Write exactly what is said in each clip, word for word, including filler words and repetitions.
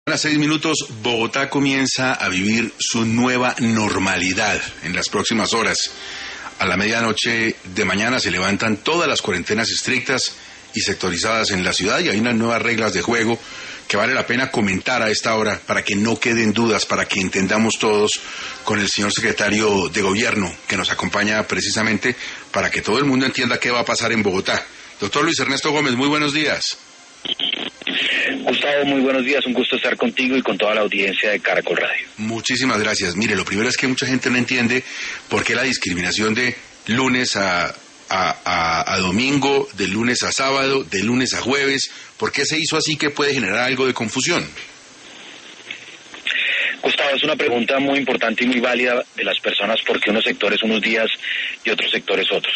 A las seis minutos, Bogotá comienza a vivir su nueva normalidad en las próximas horas. A la medianoche de mañana se levantan todas las cuarentenas estrictas y sectorizadas en la ciudad y hay unas nuevas reglas de juego que vale la pena comentar a esta hora para que no queden dudas, para que entendamos todos con el señor secretario de Gobierno que nos acompaña precisamente para que todo el mundo entienda qué va a pasar en Bogotá. Doctor Luis Ernesto Gómez, muy buenos días. Gustavo, muy buenos días, un gusto estar contigo y con toda la audiencia de Caracol Radio. Muchísimas gracias. Mire, lo primero es que mucha gente no entiende por qué la discriminación de lunes a, a, a, a domingo, de lunes a sábado, de lunes a jueves, ¿por qué se hizo así que puede generar algo de confusión? Gustavo, es una pregunta muy importante y muy válida de las personas, porque unos sectores unos días y otros sectores otros.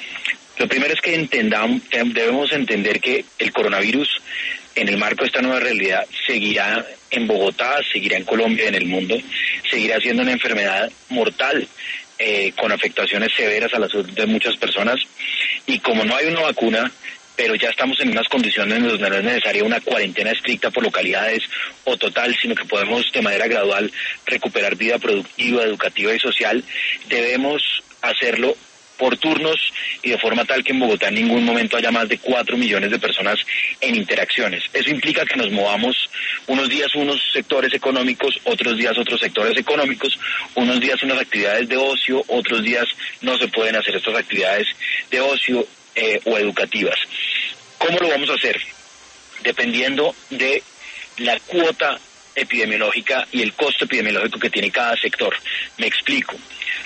Lo primero es que entendamos, debemos entender que el coronavirus, en el marco de esta nueva realidad, seguirá en Bogotá, seguirá en Colombia, en el mundo, seguirá siendo una enfermedad mortal, eh, con afectaciones severas a la salud de muchas personas, y como no hay una vacuna, pero ya estamos en unas condiciones en donde no es necesaria una cuarentena estricta por localidades o total, sino que podemos de manera gradual recuperar vida productiva, educativa y social, debemos hacerlo por turnos y de forma tal que en Bogotá en ningún momento haya más de cuatro millones de personas en interacciones. Eso implica que nos movamos unos días unos sectores económicos, otros días otros sectores económicos, unos días unas actividades de ocio, otros días no se pueden hacer estas actividades de ocio eh, o educativas. ¿Cómo lo vamos a hacer? Dependiendo de la cuota epidemiológica y el costo epidemiológico que tiene cada sector. Me explico.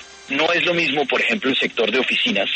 No es lo mismo, por ejemplo, el sector de oficinas,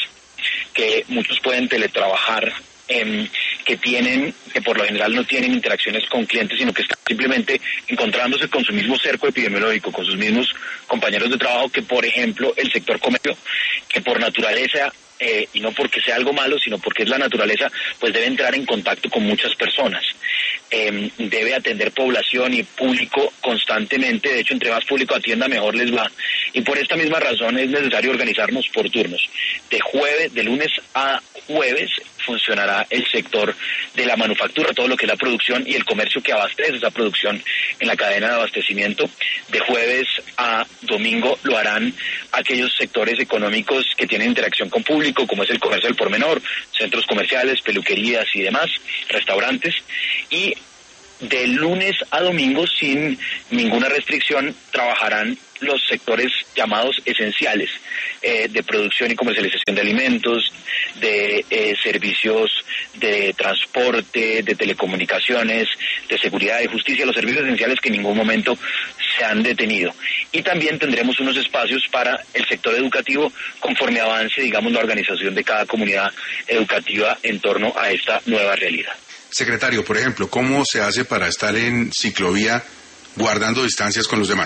que muchos pueden teletrabajar, eh, que tienen, que por lo general no tienen interacciones con clientes, sino que están simplemente encontrándose con su mismo cerco epidemiológico, con sus mismos compañeros de trabajo, que por ejemplo el sector comercio, que por naturaleza, eh, y no porque sea algo malo, sino porque es la naturaleza, pues debe entrar en contacto con muchas personas. Eh, debe atender población y público constantemente. De hecho, entre más público atienda, mejor les va. Y por esta misma razón es necesario organizarnos por turnos. De jueves, de lunes a jueves funcionará el sector de la manufactura, todo lo que es la producción y el comercio que abastece esa producción en la cadena de abastecimiento. De jueves a domingo lo harán aquellos sectores económicos que tienen interacción con público, como es el comercio al por menor, centros comerciales, peluquerías y demás, restaurantes. Y de lunes a domingo, sin ninguna restricción, trabajarán los sectores llamados esenciales, eh, de producción y comercialización de alimentos, de eh, servicios de transporte, de telecomunicaciones, de seguridad y justicia, los servicios esenciales que en ningún momento se han detenido. Y también tendremos unos espacios para el sector educativo conforme avance, digamos, la organización de cada comunidad educativa en torno a esta nueva realidad. Secretario, por ejemplo, ¿cómo se hace para estar en ciclovía guardando distancias con los demás?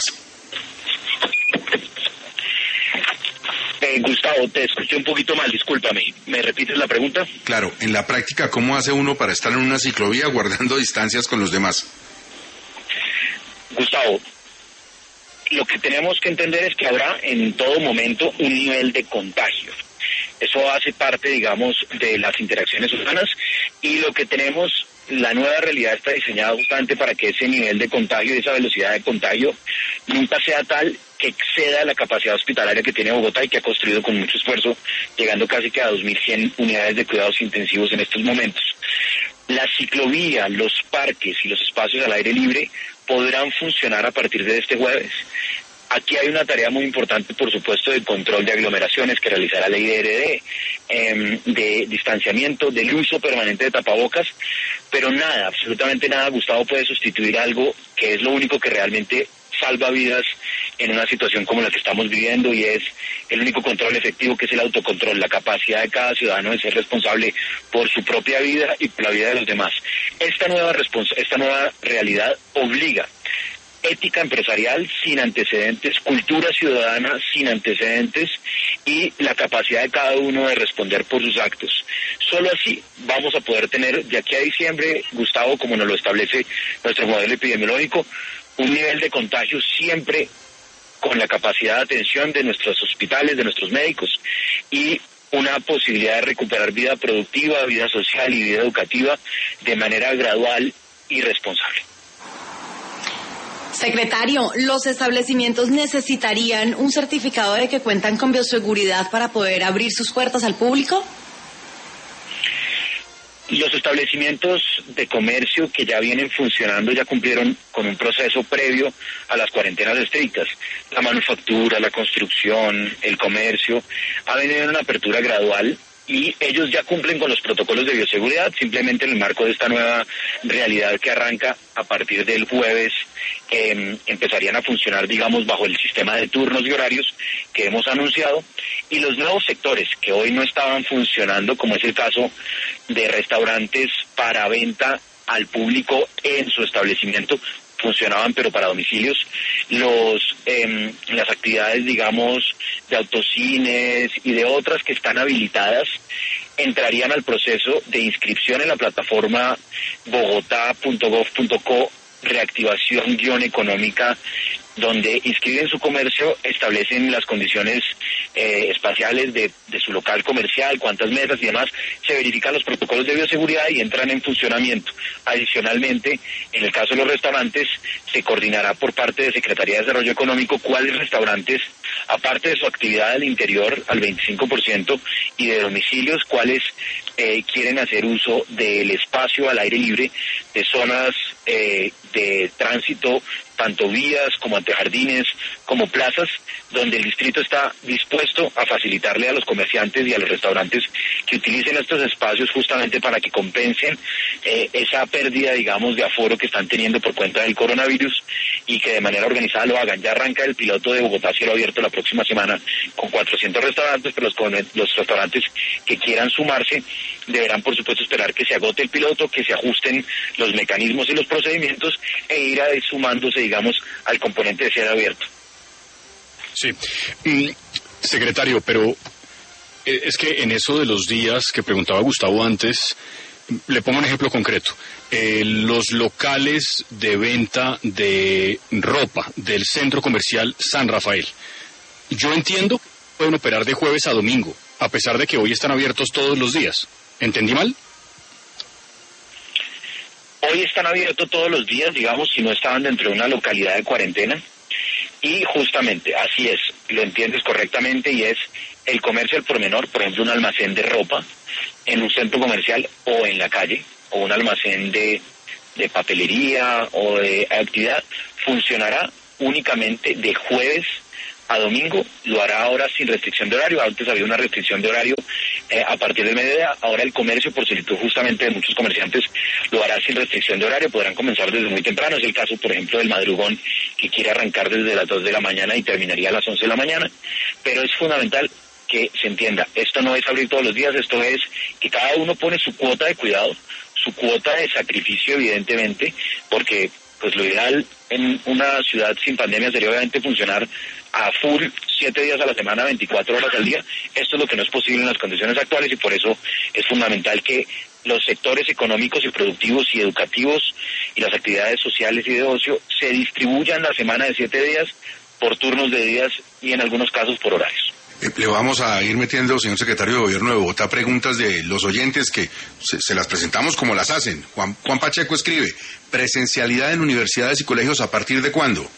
Eh, Gustavo, te escuché un poquito mal, discúlpame. ¿Me repites la pregunta? Claro, en la práctica, ¿cómo hace uno para estar en una ciclovía guardando distancias con los demás? Gustavo, lo que tenemos que entender es que habrá en todo momento un nivel de contagio. Eso hace parte, digamos, de las interacciones humanas, y lo que tenemos, la nueva realidad está diseñada justamente para que ese nivel de contagio y esa velocidad de contagio nunca sea tal que exceda la capacidad hospitalaria que tiene Bogotá y que ha construido con mucho esfuerzo, llegando casi que a dos mil cien unidades de cuidados intensivos en estos momentos. La ciclovía, los parques y los espacios al aire libre podrán funcionar a partir de este jueves. Aquí hay una tarea muy importante, por supuesto, de control de aglomeraciones que realizará la I D R D, eh, de distanciamiento, del uso permanente de tapabocas, pero nada, absolutamente nada, Gustavo, puede sustituir algo que es lo único que realmente salva vidas en una situación como la que estamos viviendo, y es el único control efectivo, que es el autocontrol, la capacidad de cada ciudadano de ser responsable por su propia vida y por la vida de los demás. Esta nueva respons- esta nueva realidad obliga ética empresarial sin antecedentes, cultura ciudadana sin antecedentes y la capacidad de cada uno de responder por sus actos. Solo así vamos a poder tener de aquí a diciembre, Gustavo, como nos lo establece nuestro modelo epidemiológico, un nivel de contagio siempre con la capacidad de atención de nuestros hospitales, de nuestros médicos, y una posibilidad de recuperar vida productiva, vida social y vida educativa de manera gradual y responsable. Secretario, ¿los establecimientos necesitarían un certificado de que cuentan con bioseguridad para poder abrir sus puertas al público? Los establecimientos de comercio que ya vienen funcionando ya cumplieron con un proceso previo a las cuarentenas estrictas. La manufactura, la construcción, el comercio, ha venido en una apertura gradual y ellos ya cumplen con los protocolos de bioseguridad, simplemente en el marco de esta nueva realidad que arranca a partir del jueves, eh, empezarían a funcionar, digamos, bajo el sistema de turnos y horarios que hemos anunciado, y los nuevos sectores que hoy no estaban funcionando, como es el caso de restaurantes para venta al público en su establecimiento, funcionaban pero para domicilios, los eh, las actividades, digamos, de autocines y de otras que están habilitadas entrarían al proceso de inscripción en la plataforma bogotá punto gov punto co, reactivación guión económica, donde inscriben su comercio, establecen las condiciones eh, espaciales de, de su local comercial, cuántas mesas y demás, se verifican los protocolos de bioseguridad y entran en funcionamiento. Adicionalmente, en el caso de los restaurantes, se coordinará por parte de Secretaría de Desarrollo Económico cuáles restaurantes, aparte de su actividad al interior al veinticinco por ciento y de domicilios, cuáles eh, quieren hacer uso del espacio al aire libre, de zonas eh, de tránsito, tanto vías como antejardines, como plazas, donde el distrito está dispuesto a facilitarle a los comerciantes y a los restaurantes que utilicen estos espacios justamente para que compensen eh, esa pérdida, digamos, de aforo que están teniendo por cuenta del coronavirus y que de manera organizada lo hagan. Ya arranca el piloto de Bogotá Cielo Abierto la próxima semana con cuatrocientos restaurantes, pero los, los restaurantes que quieran sumarse deberán, por supuesto, esperar que se agote el piloto, que se ajusten los mecanismos y los procedimientos e ir a sumándose, digamos, al componente de cielo abierto. Sí. Mm, secretario, pero eh, es que en eso de los días que preguntaba Gustavo antes, le pongo un ejemplo concreto. Eh, los locales de venta de ropa del centro comercial San Rafael, yo entiendo que pueden operar de jueves a domingo, a pesar de que hoy están abiertos todos los días. ¿Entendí mal? Hoy están abiertos todos los días, digamos, si no estaban dentro de una localidad de cuarentena. Y justamente, así es, lo entiendes correctamente, y es el comercio al por menor, por ejemplo, un almacén de ropa en un centro comercial o en la calle, o un almacén de, de papelería o de actividad, funcionará únicamente de jueves a domingo. Lo hará ahora sin restricción de horario. Antes había una restricción de horario eh, a partir del mediodía. Ahora el comercio, por solicitud justamente de muchos comerciantes, lo hará sin restricción de horario. Podrán comenzar desde muy temprano. Es el caso, por ejemplo, del madrugón, que quiere arrancar desde las dos de la mañana y terminaría a las once de la mañana. Pero es fundamental que se entienda, esto no es abrir todos los días, esto es que cada uno pone su cuota de cuidado, su cuota de sacrificio, evidentemente, porque pues lo ideal en una ciudad sin pandemia sería obviamente funcionar a full, siete días a la semana, veinticuatro horas al día. Esto es lo que no es posible en las condiciones actuales, y por eso es fundamental que los sectores económicos y productivos y educativos y las actividades sociales y de ocio se distribuyan la semana de siete días por turnos de días y en algunos casos por horarios. Eh, le vamos a ir metiendo, señor secretario de Gobierno de Bogotá, preguntas de los oyentes que se, se las presentamos como las hacen. Juan, Juan Pacheco escribe: ¿presencialidad en universidades y colegios a partir de cuándo?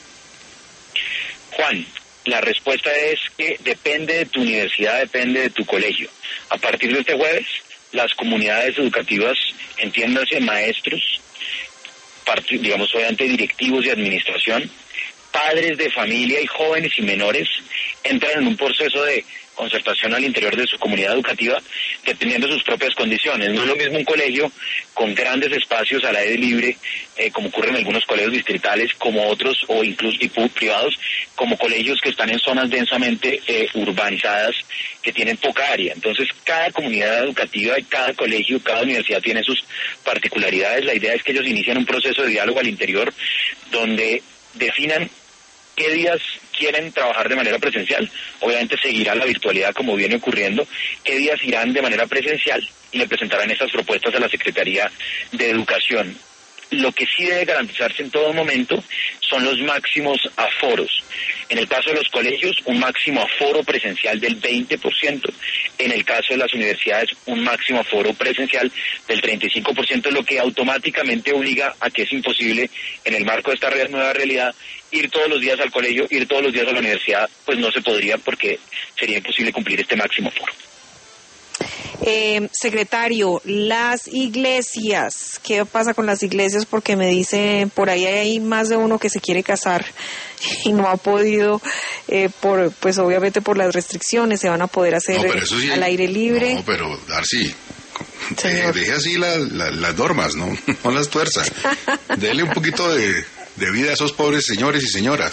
Juan, la respuesta es que depende de tu universidad, depende de tu colegio. A partir de este jueves, las comunidades educativas, entiéndase maestros, part- digamos obviamente directivos y administración, padres de familia y jóvenes y menores, entran en un proceso de concertación al interior de su comunidad educativa, dependiendo de sus propias condiciones. No es lo mismo un colegio con grandes espacios al aire libre, eh, como ocurre en algunos colegios distritales, como otros, o incluso y privados, como colegios que están en zonas densamente eh, urbanizadas, que tienen poca área. Entonces, cada comunidad educativa y cada colegio, cada universidad tiene sus particularidades. La idea es que ellos inician un proceso de diálogo al interior, donde definan qué días quieren trabajar de manera presencial. Obviamente seguirá la virtualidad como viene ocurriendo. Qué días irán de manera presencial y le presentarán esas propuestas a la Secretaría de Educación. lo que sí debe garantizarse en todo momento son los máximos aforos. En el caso de los colegios, un máximo aforo presencial del veinte por ciento. En el caso de las universidades, un máximo aforo presencial del treinta y cinco por ciento, lo que automáticamente obliga a que es imposible, en el marco de esta nueva realidad, ir todos los días al colegio, ir todos los días a la universidad, pues no se podría porque sería imposible cumplir este máximo aforo. Eh, secretario, las iglesias, ¿qué pasa con las iglesias? Porque me dice, por ahí hay más de uno que se quiere casar y no ha podido, eh, por pues obviamente por las restricciones, se van a poder hacer no, sí, al aire libre. No, pero Darcy, eh, deje así la, la, las normas, ¿no? No las tuerza. Dele un poquito de, de vida a esos pobres señores y señoras.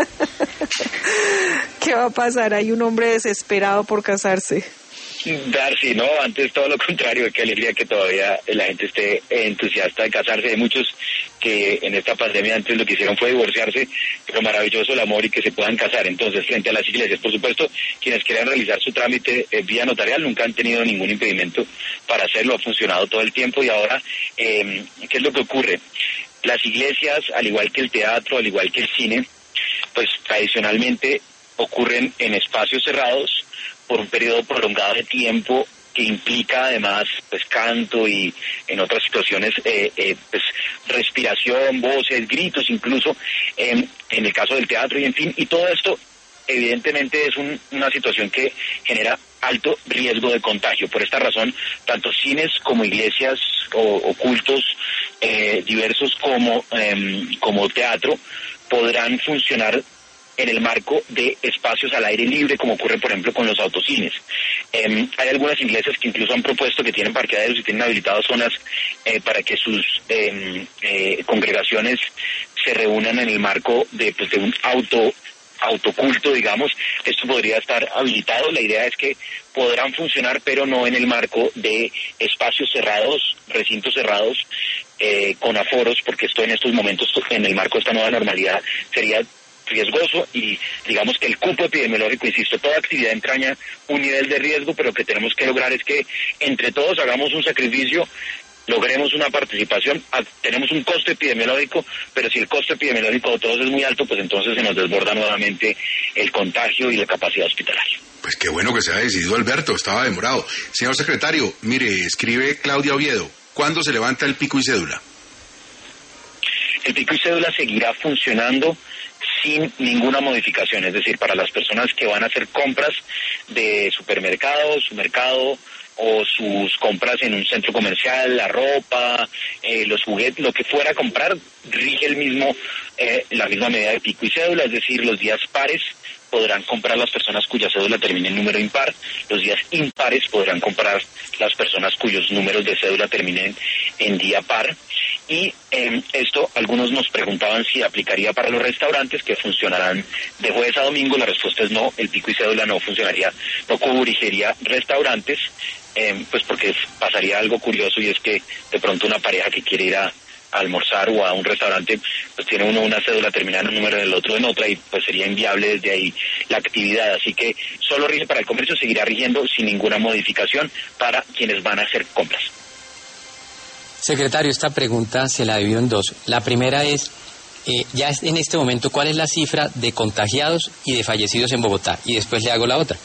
¿Qué va a pasar? Hay un hombre desesperado por casarse. Darcy, no, antes todo lo contrario, qué alegría que todavía la gente esté entusiasta de casarse. Hay muchos que en esta pandemia antes lo que hicieron fue divorciarse, pero maravilloso el amor y que se puedan casar. Entonces, frente a las iglesias, por supuesto, quienes quieran realizar su trámite eh, vía notarial nunca han tenido ningún impedimento para hacerlo, ha funcionado todo el tiempo. Y ahora, eh, ¿qué es lo que ocurre? Las iglesias, al igual que el teatro, al igual que el cine, pues tradicionalmente ocurren en espacios cerrados por un periodo prolongado de tiempo que implica además pues canto y en otras situaciones eh, eh, pues respiración, voces, gritos incluso eh, en el caso del teatro y en fin, y todo esto evidentemente es un, una situación que genera alto riesgo de contagio. Por esta razón, tanto cines como iglesias o, o cultos eh, diversos como, eh, como teatro podrán funcionar en el marco de espacios al aire libre, como ocurre, por ejemplo, con los autocines. Eh, hay algunas iglesias que incluso han propuesto que tienen parqueaderos y tienen habilitadas zonas eh, para que sus eh, eh, congregaciones se reúnan en el marco de, pues, de un auto autoculto, digamos. Esto podría estar habilitado. La idea es que podrán funcionar, pero no en el marco de espacios cerrados, recintos cerrados, eh, con aforos, porque esto en estos momentos, en el marco de esta nueva normalidad, sería riesgoso y digamos que el cupo epidemiológico, insisto, toda actividad entraña un nivel de riesgo, pero lo que tenemos que lograr es que entre todos hagamos un sacrificio, logremos una participación. Tenemos un costo epidemiológico, pero si el costo epidemiológico de todos es muy alto, pues entonces se nos desborda nuevamente el contagio y la capacidad hospitalaria. Pues qué bueno que se ha decidido, Alberto, estaba demorado. Señor secretario, mire, escribe Claudia Oviedo, ¿cuándo se levanta el pico y cédula? El pico y cédula seguirá funcionando sin ninguna modificación, es decir, para las personas que van a hacer compras de supermercado, su mercado o sus compras en un centro comercial, la ropa, eh, los juguetes, lo que fuera a comprar, rige el mismo, eh, la misma medida de pico y cédula, es decir, los días pares podrán comprar las personas cuya cédula termine en número impar, los días impares podrán comprar las personas cuyos números de cédula terminen en día par. Y eh, esto, algunos nos preguntaban si aplicaría para los restaurantes que funcionarán de jueves a domingo. La respuesta es no, el pico y cédula no funcionaría, no cubriría restaurantes, eh, pues porque pasaría algo curioso, y es que de pronto una pareja que quiere ir a a almorzar o a un restaurante, pues tiene uno una cédula terminada en un número, del otro en otra, y pues sería inviable desde ahí la actividad. Así que solo rige para el comercio, seguirá rigiendo sin ninguna modificación para quienes van a hacer compras. Secretario, esta pregunta se la divido en dos. La primera es, eh, ya en este momento, ¿cuál es la cifra de contagiados y de fallecidos en Bogotá? Y después le hago la otra.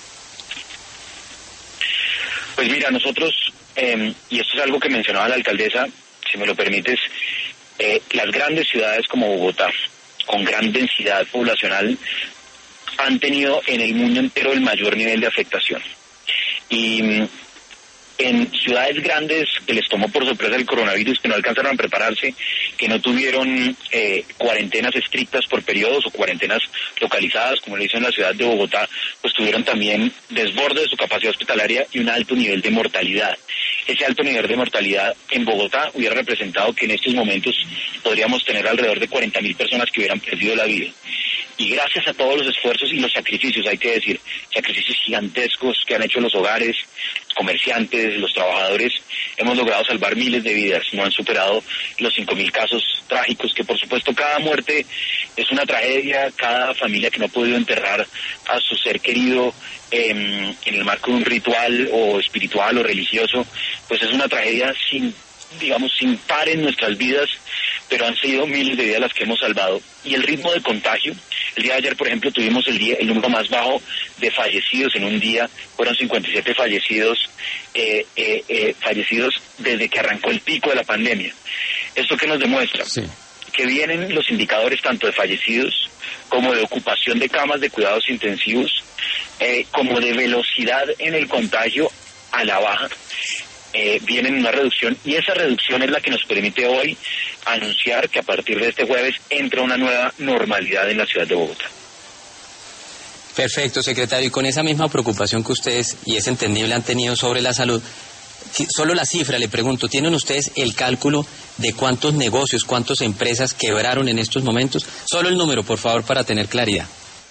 Pues mira, nosotros, eh, y esto es algo que mencionaba la alcaldesa, si me lo permites, eh, las grandes ciudades como Bogotá, con gran densidad poblacional, han tenido en el mundo entero el mayor nivel de afectación. Y en ciudades grandes que les tomó por sorpresa el coronavirus, que no alcanzaron a prepararse, que no tuvieron eh, cuarentenas estrictas por periodos o cuarentenas localizadas, como lo hizo en la ciudad de Bogotá, pues tuvieron también desborde de su capacidad hospitalaria y un alto nivel de mortalidad. Ese alto nivel de mortalidad en Bogotá hubiera representado que en estos momentos podríamos tener alrededor de cuarenta mil personas que hubieran perdido la vida. Y gracias a todos los esfuerzos y los sacrificios, hay que decir, sacrificios gigantescos que han hecho los hogares, los comerciantes, los trabajadores, hemos logrado salvar miles de vidas. No han superado los cinco mil casos trágicos, que por supuesto cada muerte es una tragedia, cada familia que no ha podido enterrar a su ser querido eh, en el marco de un ritual o espiritual o religioso, pues es una tragedia sin digamos, sin par en nuestras vidas, pero han sido miles de vidas las que hemos salvado. Y el ritmo de contagio, el día de ayer, por ejemplo, tuvimos el día el número más bajo de fallecidos en un día, fueron cincuenta y siete fallecidos, eh, eh, eh, fallecidos desde que arrancó el pico de la pandemia. ¿Esto qué nos demuestra? Sí. Que vienen los indicadores tanto de fallecidos como de ocupación de camas de cuidados intensivos, eh, como de velocidad en el contagio a la baja. Eh, vienen una reducción, y esa reducción es la que nos permite hoy anunciar que a partir de este jueves entra una nueva normalidad en la ciudad de Bogotá. Perfecto, secretario, y con esa misma preocupación que ustedes, y es entendible, han tenido sobre la salud, solo la cifra, le pregunto, ¿tienen ustedes el cálculo de cuántos negocios, cuántas empresas quebraron en estos momentos? Solo el número, por favor, para tener claridad.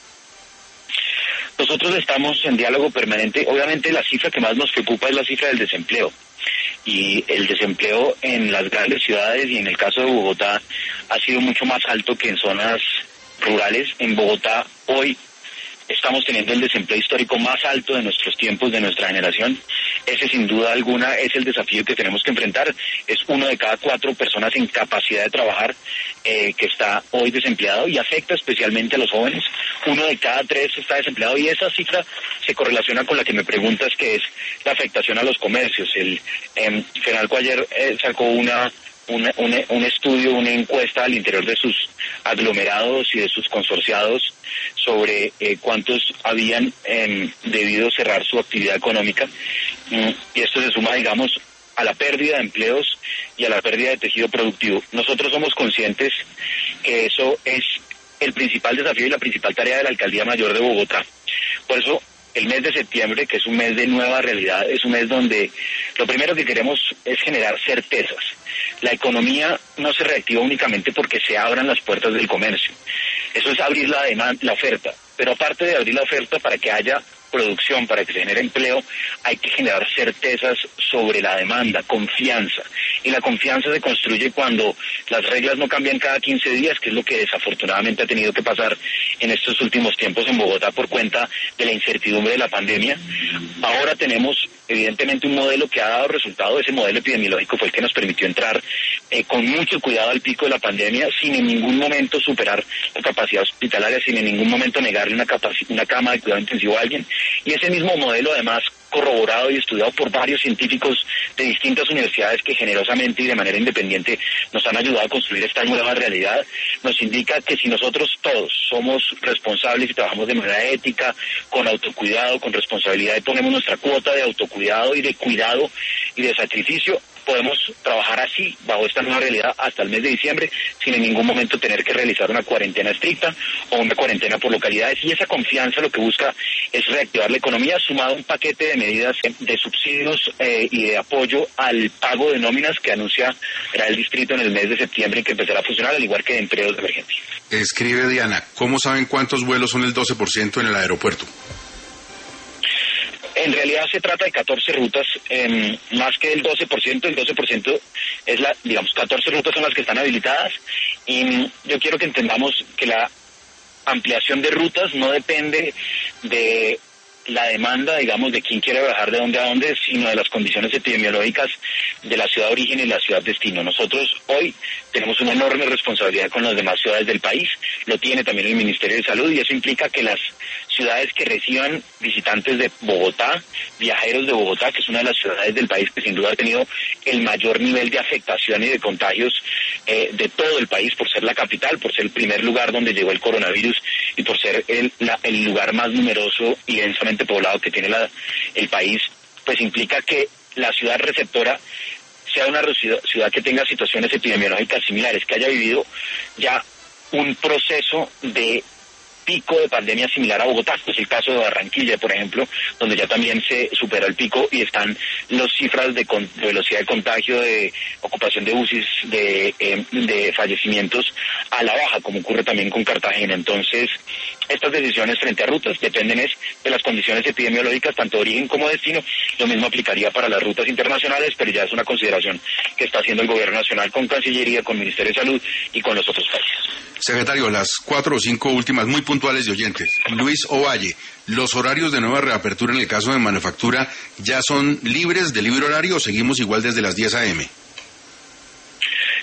Nosotros estamos en diálogo permanente. Obviamente la cifra que más nos preocupa es la cifra del desempleo. Y el desempleo en las grandes ciudades y en el caso de Bogotá ha sido mucho más alto que en zonas rurales. En Bogotá hoy estamos teniendo el desempleo histórico más alto de nuestros tiempos, de nuestra generación. Ese sin duda alguna es el desafío que tenemos que enfrentar. Es uno de cada cuatro personas en capacidad de trabajar eh, que está hoy desempleado, y afecta especialmente a los jóvenes. Uno de cada tres está desempleado, y esa cifra se correlaciona con la que me preguntas, que es la afectación a los comercios. El eh, Fenalco ayer eh, sacó una Una, una, un estudio, una encuesta al interior de sus aglomerados y de sus consorciados sobre eh, cuántos habían eh, debido cerrar su actividad económica, mm, y esto se suma, digamos, a la pérdida de empleos y a la pérdida de tejido productivo. Nosotros somos conscientes que eso es el principal desafío y la principal tarea de la Alcaldía Mayor de Bogotá. Por eso, el mes de septiembre, que es un mes de nueva realidad, es un mes donde lo primero que queremos es generar certezas. La economía no se reactiva únicamente porque se abran las puertas del comercio. Eso es abrir la demanda, la oferta. Pero aparte de abrir la oferta, para que haya producción, para que se genere empleo, hay que generar certezas sobre la demanda, confianza. Y la confianza se construye cuando las reglas no cambian cada quince días, que es lo que desafortunadamente ha tenido que pasar en estos últimos tiempos en Bogotá por cuenta de la incertidumbre de la pandemia. Ahora tenemos evidentemente un modelo que ha dado resultado. Ese modelo epidemiológico fue el que nos permitió entrar eh, con mucho cuidado al pico de la pandemia, sin en ningún momento superar la capacidad hospitalaria, sin en ningún momento negarle una, capaci- una cama de cuidado intensivo a alguien. Y ese mismo modelo, además, corroborado y estudiado por varios científicos de distintas universidades que generosamente y de manera independiente nos han ayudado a construir esta nueva realidad, nos indica que si nosotros todos somos responsables y trabajamos de manera ética, con autocuidado, con responsabilidad, y ponemos nuestra cuota de autocuidado y de cuidado y de sacrificio, podemos trabajar así, bajo esta nueva realidad, hasta el mes de diciembre, sin en ningún momento tener que realizar una cuarentena estricta o una cuarentena por localidades. Y esa confianza lo que busca es reactivar la economía, sumado a un paquete de medidas de subsidios eh, y de apoyo al pago de nóminas que anuncia el distrito en el mes de septiembre, y que empezará a funcionar, al igual que de empleos de emergencia. Escribe Diana, ¿cómo saben cuántos vuelos son el doce por ciento en el aeropuerto? En realidad se trata de catorce rutas, eh, más que el doce por ciento. El doce por ciento es la, digamos, catorce rutas son las que están habilitadas, y yo quiero que entendamos que la ampliación de rutas no depende de la demanda, digamos, de quién quiere viajar de dónde a dónde, sino de las condiciones epidemiológicas de la ciudad de origen y la ciudad destino. Nosotros hoy tenemos una enorme responsabilidad con las demás ciudades del país, lo tiene también el Ministerio de Salud, y eso implica que las ciudades que reciban visitantes de Bogotá, viajeros de Bogotá, que es una de las ciudades del país que sin duda ha tenido el mayor nivel de afectación y de contagios eh, de todo el país, por ser la capital, por ser el primer lugar donde llegó el coronavirus y por ser el, la, el lugar más numeroso y densamente poblado que tiene la, el país, pues implica que la ciudad receptora sea una ciudad que tenga situaciones epidemiológicas similares, que haya vivido ya un proceso de pico de pandemia similar a Bogotá. Es el caso de Barranquilla, por ejemplo, donde ya también se superó el pico y están las cifras de, con, de velocidad de contagio, de ocupación de U C Is, de, eh, de fallecimientos a la baja, como ocurre también con Cartagena. Entonces, estas decisiones frente a rutas dependen es de las condiciones epidemiológicas, tanto de origen como destino. Lo mismo aplicaría para las rutas internacionales, pero ya es una consideración que está haciendo el Gobierno Nacional con Cancillería, con Ministerio de Salud y con los otros países. Secretario, las cuatro o cinco últimas muy puntuales de oyentes. Luis Ovalle, ¿los horarios de nueva reapertura en el caso de manufactura ya son libres de libre horario o seguimos igual desde las diez a eme?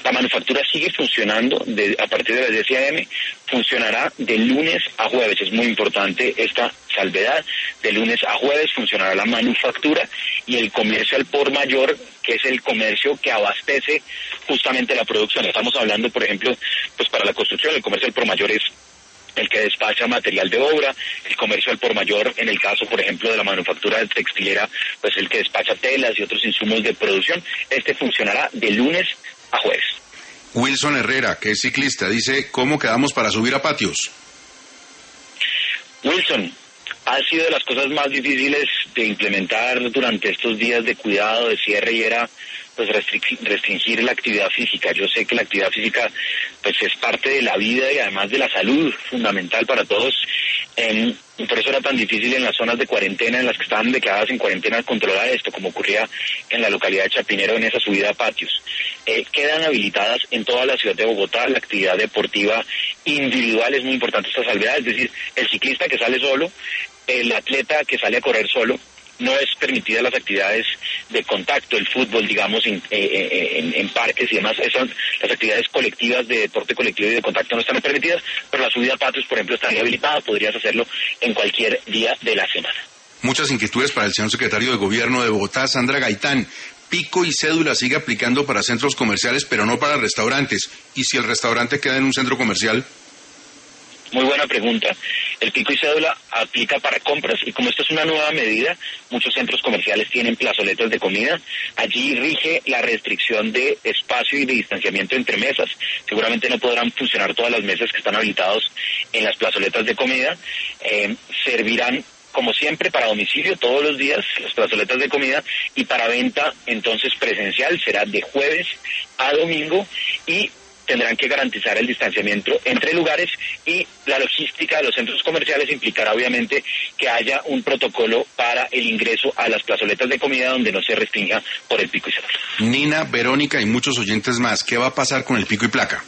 La manufactura sigue funcionando de, a partir de las diez a eme, funcionará de lunes a jueves, es muy importante esta salvedad, de lunes a jueves funcionará la manufactura y el comercio al por mayor, que es el comercio que abastece justamente la producción. Estamos hablando, por ejemplo, pues para la construcción, el comercio al por mayor es el que despacha material de obra, el comercio al por mayor, en el caso, por ejemplo, de la manufactura textilera, pues el que despacha telas y otros insumos de producción. Este funcionará de lunes a jueves. Wilson Herrera, que es ciclista, dice, ¿cómo quedamos para subir a patios? Wilson, ha sido de las cosas más difíciles de implementar durante estos días de cuidado, de cierre, y era pues restringir la actividad física. Yo sé que la actividad física pues es parte de la vida y además de la salud, fundamental para todos. Eh, y por eso era tan difícil en las zonas de cuarentena, en las que estaban declaradas en cuarentena, controlar esto, como ocurría en la localidad de Chapinero en esa subida a patios. Eh, quedan habilitadas en toda la ciudad de Bogotá la actividad deportiva individual, es muy importante esta salvedad, es decir, el ciclista que sale solo, el atleta que sale a correr solo. No es permitida las actividades de contacto, el fútbol, digamos, en, eh, en, en parques y demás. Esas, las actividades colectivas de deporte colectivo y de contacto no están permitidas, pero la subida a patios, por ejemplo, estaría habilitada. Podrías hacerlo en cualquier día de la semana. Muchas inquietudes para el señor secretario de Gobierno de Bogotá, Sandra Gaitán. Pico y cédula sigue aplicando para centros comerciales, pero no para restaurantes. ¿Y si el restaurante queda en un centro comercial? Muy buena pregunta. El pico y cédula aplica para compras y como esta es una nueva medida, muchos centros comerciales tienen plazoletas de comida. Allí rige la restricción de espacio y de distanciamiento entre mesas. Seguramente no podrán funcionar todas las mesas que están habilitados en las plazoletas de comida. Eh, servirán como siempre para domicilio todos los días las plazoletas de comida y para venta entonces presencial será de jueves a domingo y tendrán que garantizar el distanciamiento entre lugares y la logística de los centros comerciales implicará obviamente que haya un protocolo para el ingreso a las plazoletas de comida donde no se restrinja por el pico y cédula. Nina, Verónica y muchos oyentes más, ¿qué va a pasar con el pico y placa?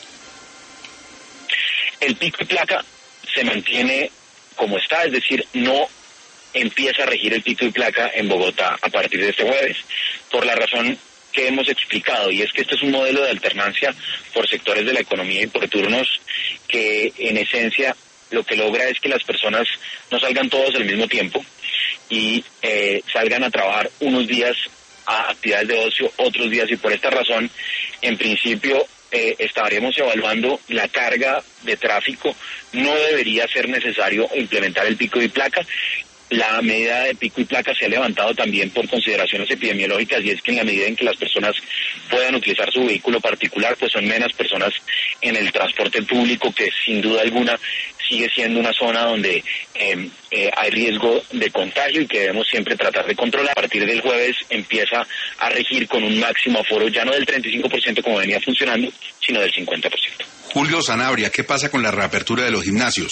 El pico y placa se mantiene como está, es decir, no empieza a regir el pico y placa en Bogotá a partir de este jueves, por la razón que hemos explicado, y es que este es un modelo de alternancia por sectores de la economía y por turnos que en esencia lo que logra es que las personas no salgan todos al mismo tiempo y eh, salgan a trabajar unos días a actividades de ocio, otros días, y por esta razón, en principio, eh, estaríamos evaluando la carga de tráfico. No debería ser necesario implementar el pico y placa. La medida de pico y placa se ha levantado también por consideraciones epidemiológicas, y es que en la medida en que las personas puedan utilizar su vehículo particular, pues son menos personas en el transporte público, que sin duda alguna sigue siendo una zona donde eh, eh, hay riesgo de contagio y que debemos siempre tratar de controlar. A partir del jueves empieza a regir con un máximo aforo ya no del treinta y cinco por ciento como venía funcionando, sino del cincuenta por ciento. Julio Sanabria, ¿qué pasa con la reapertura de los gimnasios?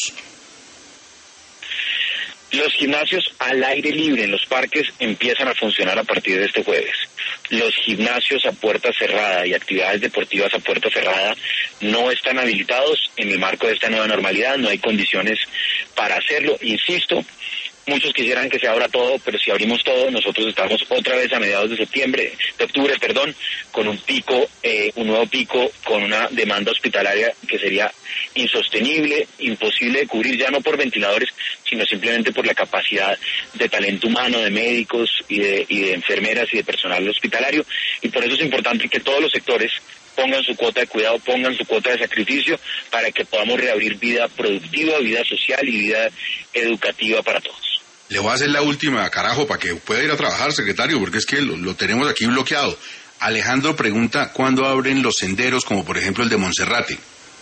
Los gimnasios al aire libre en los parques empiezan a funcionar a partir de este jueves. Los gimnasios a puerta cerrada y actividades deportivas a puerta cerrada no están habilitados en el marco de esta nueva normalidad, no hay condiciones para hacerlo. Insisto, muchos quisieran que se abra todo, pero si abrimos todo, nosotros estamos otra vez a mediados de septiembre, de octubre, perdón, con un pico, eh, un nuevo pico, con una demanda hospitalaria que sería insostenible, imposible de cubrir, ya no por ventiladores, sino simplemente por la capacidad de talento humano, de médicos y de, y de enfermeras y de personal hospitalario, y por eso es importante que todos los sectores pongan su cuota de cuidado, pongan su cuota de sacrificio para que podamos reabrir vida productiva, vida social y vida educativa para todos. Le voy a hacer la última, carajo, para que pueda ir a trabajar, secretario, porque es que lo, lo tenemos aquí bloqueado. Alejandro pregunta, ¿cuándo abren los senderos, como por ejemplo el de Monserrate?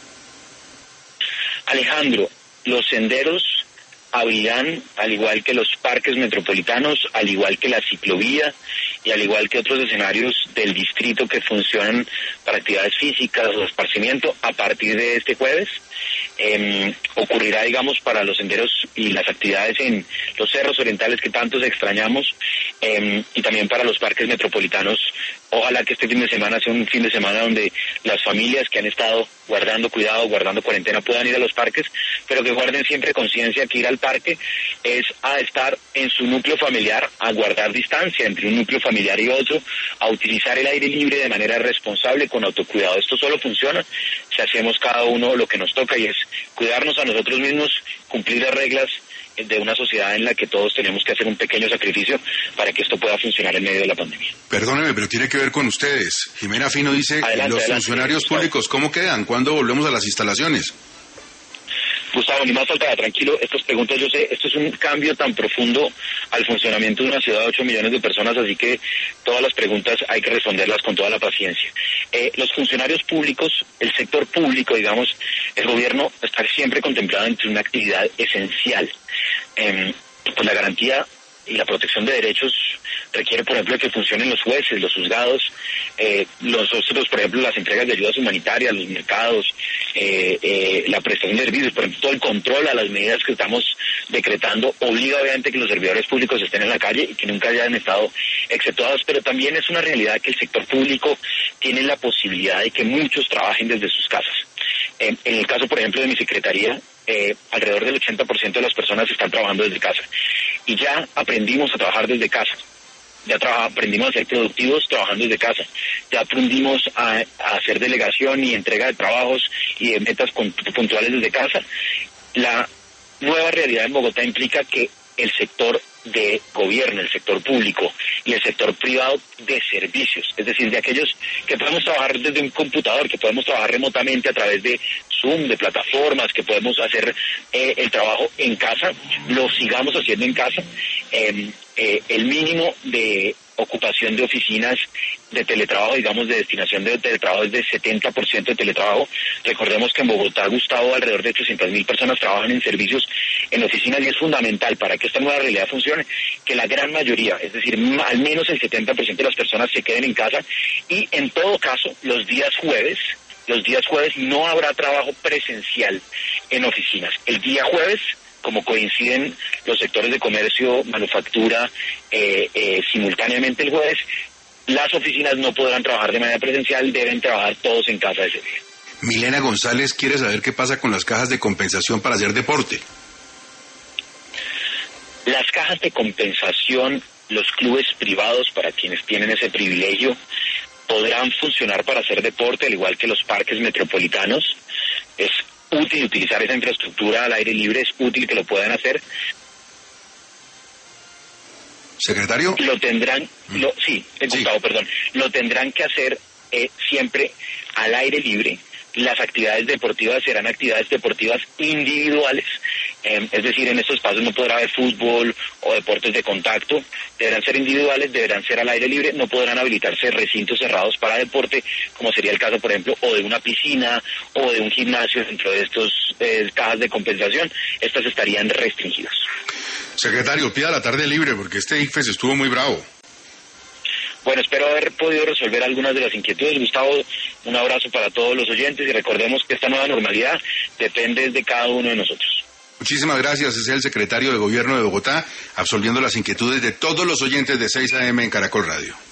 Alejandro, los senderos abrirán, al igual que los parques metropolitanos, al igual que la ciclovía y al igual que otros escenarios del distrito que funcionan para actividades físicas o esparcimiento a partir de este jueves. eh, ocurrirá, digamos, para los senderos y las actividades en los cerros orientales que tantos extrañamos, eh, y también para los parques metropolitanos. Ojalá que este fin de semana sea un fin de semana donde las familias que han estado guardando cuidado, guardando cuarentena, puedan ir a los parques, pero que guarden siempre conciencia que ir al parque es a estar en su núcleo familiar, a guardar distancia entre un núcleo familiar y otro, a utilizar el aire libre de manera responsable, con autocuidado. Esto solo funciona si hacemos cada uno lo que nos toca, y es cuidarnos a nosotros mismos, cumplir las reglas de una sociedad en la que todos tenemos que hacer un pequeño sacrificio para que esto pueda funcionar en medio de la pandemia. Perdóneme, pero tiene que ver con ustedes. Jimena Fino dice, adelante, los adelante, funcionarios Gustavo. públicos, ¿cómo quedan? ¿Cuándo volvemos a las instalaciones? Gustavo, ni más falta, tranquilo, estas preguntas, yo sé, esto es un cambio tan profundo al funcionamiento de una ciudad de ocho millones de personas, así que todas las preguntas hay que responderlas con toda la paciencia. Eh, los funcionarios públicos, el sector público, digamos, el gobierno está siempre contemplado entre una actividad esencial. Eh, pues la garantía y la protección de derechos requiere, por ejemplo, que funcionen los jueces, los juzgados, eh, los otros, por ejemplo, las entregas de ayudas humanitarias, los mercados, eh, eh, la prestación de servicios, por ejemplo, todo el control a las medidas que estamos decretando obliga obviamente que los servidores públicos estén en la calle y que nunca hayan estado exceptuados, pero también es una realidad que el sector público tiene la posibilidad de que muchos trabajen desde sus casas. En, en el caso, por ejemplo, de mi secretaría, eh, alrededor del ochenta por ciento de las personas están trabajando desde casa. Y ya aprendimos a trabajar desde casa. Ya traba, aprendimos a ser productivos trabajando desde casa. Ya aprendimos a, a hacer delegación y entrega de trabajos y de metas puntuales desde casa. La nueva realidad en Bogotá implica que el sector de gobierno, el sector público y el sector privado de servicios, es decir, de aquellos que podemos trabajar desde un computador, que podemos trabajar remotamente a través de Zoom, de plataformas, que podemos hacer eh, el trabajo en casa, lo sigamos haciendo en casa. Eh, eh, el mínimo de ocupación de oficinas de teletrabajo, digamos, de destinación de teletrabajo es de setenta por ciento de teletrabajo. Recordemos que en Bogotá, Gustavo, alrededor de ochocientas mil personas trabajan en servicios, en oficinas, y es fundamental para que esta nueva realidad funcione, que la gran mayoría, es decir, al menos el setenta por ciento de las personas se queden en casa, y en todo caso, los días jueves, los días jueves no habrá trabajo presencial en oficinas. El día jueves, como coinciden los sectores de comercio, manufactura, eh, eh, simultáneamente el jueves, las oficinas no podrán trabajar de manera presencial, deben trabajar todos en casa ese día. Milena González quiere saber qué pasa con las cajas de compensación para hacer deporte. Las cajas de compensación, los clubes privados, para quienes tienen ese privilegio, podrán funcionar para hacer deporte, al igual que los parques metropolitanos. Es útil utilizar esa infraestructura al aire libre, es útil que lo puedan hacer. Secretario. Lo tendrán, lo, sí, he Gustavo, sí. perdón, lo tendrán que hacer eh, siempre al aire libre. Las actividades deportivas serán actividades deportivas individuales, eh, es decir, en estos espacios no podrá haber fútbol o deportes de contacto, deberán ser individuales, deberán ser al aire libre, no podrán habilitarse recintos cerrados para deporte, como sería el caso, por ejemplo, o de una piscina o de un gimnasio dentro de estos eh, cajas de compensación. Estas estarían restringidas. Secretario, pida la tarde libre porque este I C F E S estuvo muy bravo. Bueno, espero haber podido resolver algunas de las inquietudes. Gustavo, un abrazo para todos los oyentes y recordemos que esta nueva normalidad depende de cada uno de nosotros. Muchísimas gracias. Es el secretario de Gobierno de Bogotá, absolviendo las inquietudes de todos los oyentes de seis A M en Caracol Radio.